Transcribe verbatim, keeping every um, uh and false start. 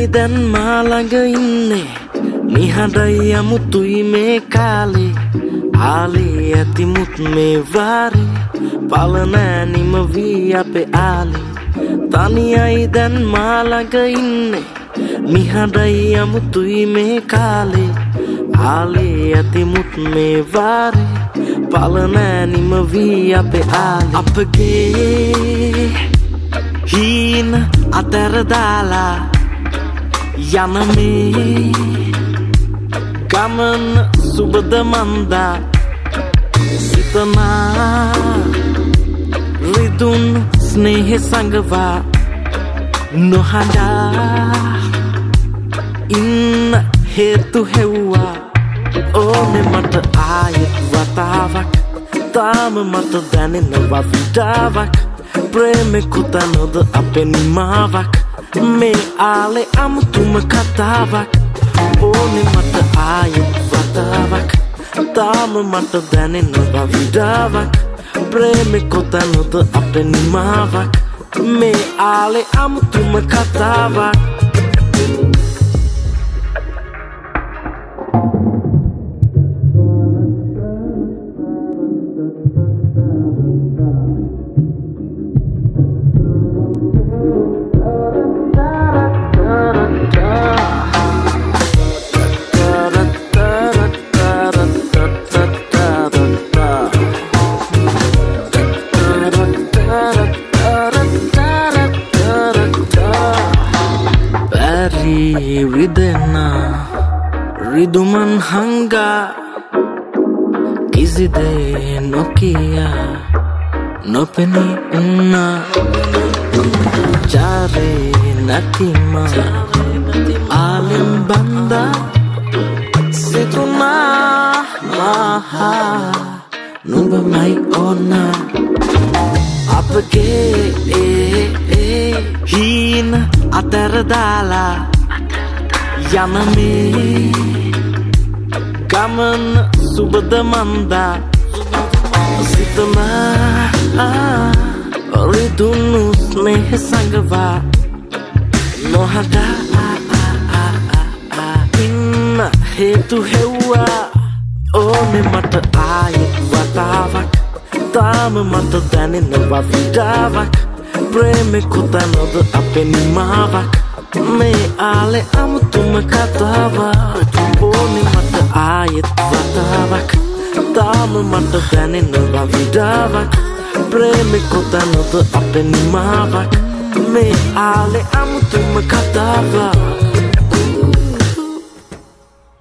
දැන් මා ළඟ ඉන්නේ නිහඬයි අමුතුයි මේ කාලේ ආලේ ඇතිමුත් මේ වාරේ පලනෑ නිම වී අපේ ආලේ තනියයි දැන් මා ළඟ ඉන්නේ නිහඬයි අමුතුයි මේ කාලේ ආලේ ඇතිමුත් මේ වාරේ පලනෑ නිම වී අපේ ආලේ අපගේ හීන අතර දාලා යන මේ ගමන සුබද මන්දා සිතනා රිදුන් ස්නේහ සංගවා නොහඬා ඉන්න හේතු හෙව්වා ඕනේ මට ආයෙත් වතාවක් තාම මට දැනෙනවා විඩාවක් ප්‍රේමෙ කොතනද අපේ නිමාවක් මේ ආලේ අමුතුම කතාවක් ඕනේ මට ආයෙත් වතාවක් තාම මට දැනෙනවා විඩාවක් ප්‍රේමෙ කොතනද අපේ නිමාවක් මේ ආලේ අමුතුම කතාවක් ridena riduman hanga kizide nokia nopeni unna jare natima alim banda situna maha nuba mai ona apge hina atar dala යන මේ ගමන සුබද මන්දා සිතනා රිදුණු ස්නේහ සංගවා නොහඬා ඉන්න හේතු හෙව්වා ඕනේ මට ආයෙත් වතාවක් තාම මට දැනෙනවා විඩාවක් ප්‍රේමෙ කොතනද අපේ නිමාවක් මේ ආලේ අමුතුම කතාවක් ඕනේ මට ආයෙත් වතාවක් තාම මට දැනෙනවා විඩාවක් ප්‍රේමෙ කොතනද අපේ නිමාවක් මේ ආලේ අමුතුම කතාවක්